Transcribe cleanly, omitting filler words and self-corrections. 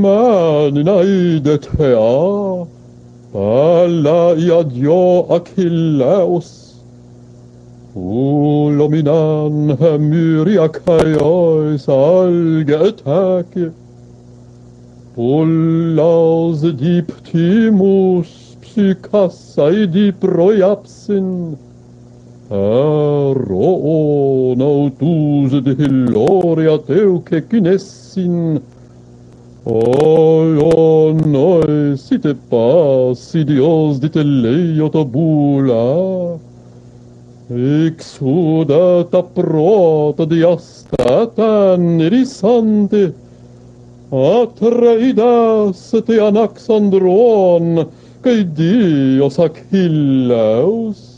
man in aide tea, alla iadio Achilleus. Ulominan myria caiois alge attacke, Ullas diptimus psychas aedi proiapsin, Aroon autus de hiloria teuce cynessin, Noi si te pas idios di te leiotobula, Exudat aprota diastatan risante, Atreidas te anaxandron, cae dios Achilleus.